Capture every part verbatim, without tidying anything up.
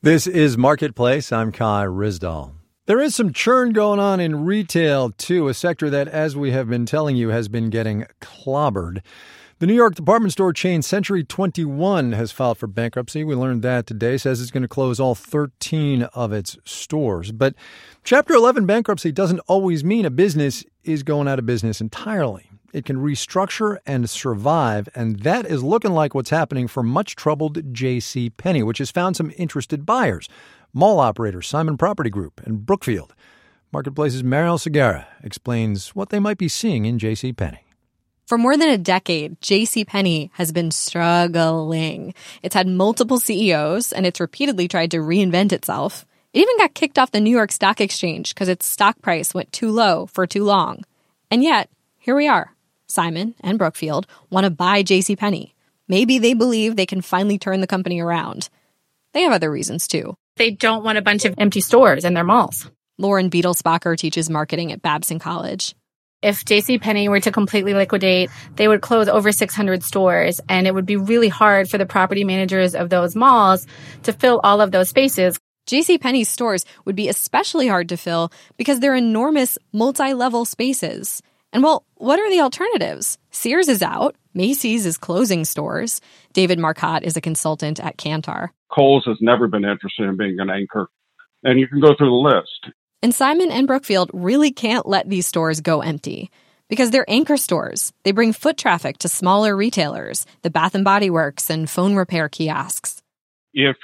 This is Marketplace. I'm Kai Ryssdal. There is some churn going on in retail, too, a sector that, as we have been telling you, has been getting clobbered. The New York department store chain Century twenty-one has filed for bankruptcy. We learned that today. Says it's going to close all thirteen of its stores. But Chapter eleven bankruptcy doesn't always mean a business is going out of business entirely. It can restructure and survive, and that is looking like what's happening for much troubled J C. Penney, which has found some interested buyers. Mall operator Simon Property Group and Brookfield. Marketplace's Mariel Segarra explains what they might be seeing in J C. Penney. For more than a decade, J C. Penney has been struggling. It's had multiple C E Os, and it's repeatedly tried to reinvent itself. It even got kicked off the New York Stock Exchange because its stock price went too low for too long. And yet, here we are. Simon and Brookfield want to buy J C. Penney. Maybe they believe they can finally turn the company around. They have other reasons, too. They don't want a bunch of empty stores in their malls. Lauren Beadlesbacher teaches marketing at Babson College. If J C. Penney were to completely liquidate, they would close over six hundred stores, and it would be really hard for the property managers of those malls to fill all of those spaces. J C. Penney's stores would be especially hard to fill because they're enormous multi-level spaces. And well, what are the alternatives? Sears is out. Macy's is closing stores. David Marcotte is a consultant at Kantar. Kohl's has never been interested in being an anchor. And you can go through the list. And Simon and Brookfield really can't let these stores go empty because they're anchor stores. They bring foot traffic to smaller retailers, the Bath and Body Works and phone repair kiosks. If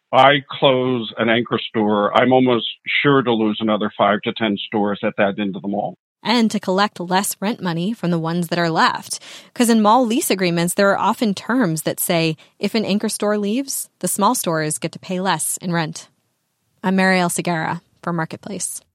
I close an anchor store, I'm almost sure to lose another five to ten stores at that end of the mall. And to collect less rent money from the ones that are left. Because in mall lease agreements, there are often terms that say if an anchor store leaves, the small stores get to pay less in rent. I'm Mariel Segarra for Marketplace.